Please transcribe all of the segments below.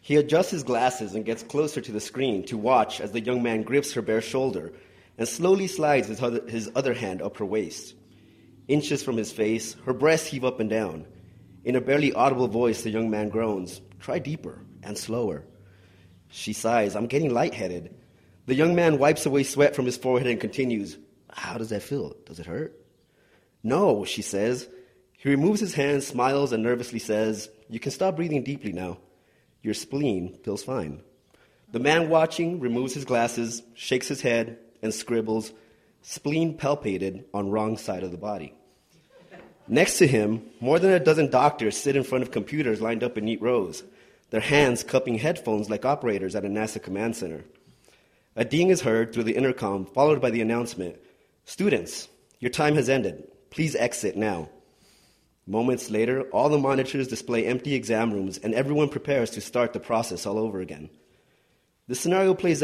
He adjusts his glasses and gets closer to the screen to watch as the young man grips her bare shoulder and slowly slides his other hand up her waist. Inches from his face, her breasts heave up and down. In a barely audible voice, the young man groans, "Try deeper and slower." She sighs, "I'm getting lightheaded." The young man wipes away sweat from his forehead and continues, "How does that feel? Does it hurt?" "No," she says. He removes his hand, smiles, and nervously says, "You can stop breathing deeply now. Your spleen feels fine." The man watching removes his glasses, shakes his head, and scribbles, "Spleen palpated on wrong side of the body." Next to him, more than a dozen doctors sit in front of computers lined up in neat rows, their hands cupping headphones like operators at a NASA command center. A ding is heard through the intercom, followed by the announcement, "Students, your time has ended. Please exit now." Moments later, all the monitors display empty exam rooms, and everyone prepares to start the process all over again. This scenario plays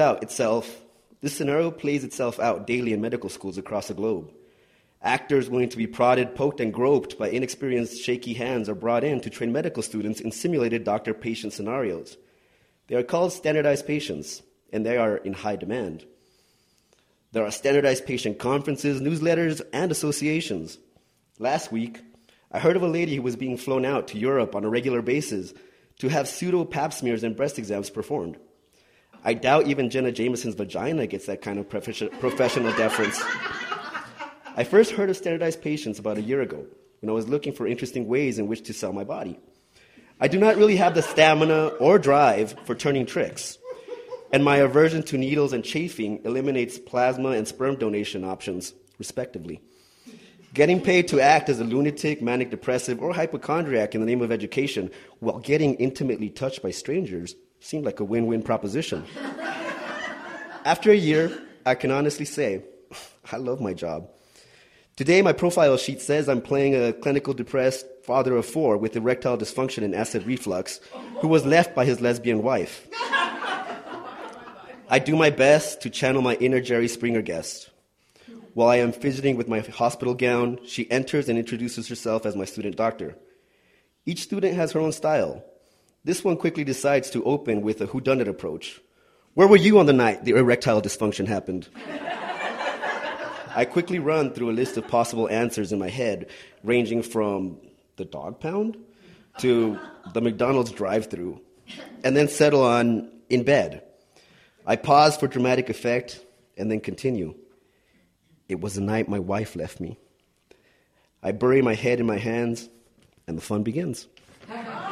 itself out daily in medical schools across the globe. Actors willing to be prodded, poked, and groped by inexperienced, shaky hands are brought in to train medical students in simulated doctor-patient scenarios. They are called standardized patients, and they are in high demand. There are standardized patient conferences, newsletters, and associations. Last week, I heard of a lady who was being flown out to Europe on a regular basis to have pseudo pap smears and breast exams performed. I doubt even Jenna Jameson's vagina gets that kind of professional deference. I first heard of standardized patients about a year ago when I was looking for interesting ways in which to sell my body. I do not really have the stamina or drive for turning tricks, and my aversion to needles and chafing eliminates plasma and sperm donation options, respectively. Getting paid to act as a lunatic, manic depressive, or hypochondriac in the name of education while getting intimately touched by strangers seemed like a win-win proposition. After a year, I can honestly say, I love my job. Today, my profile sheet says I'm playing a clinical depressed father of 4 with erectile dysfunction and acid reflux who was left by his lesbian wife. I do my best to channel my inner Jerry Springer guest. While I am fidgeting with my hospital gown, she enters and introduces herself as my student doctor. Each student has her own style. This one quickly decides to open with a whodunit approach. "Where were you on the night the erectile dysfunction happened?" I quickly run through a list of possible answers in my head, ranging from the dog pound to the McDonald's drive-thru, and then settle on in bed. I pause for dramatic effect and then continue. "It was the night my wife left me." I bury my head in my hands, and the fun begins.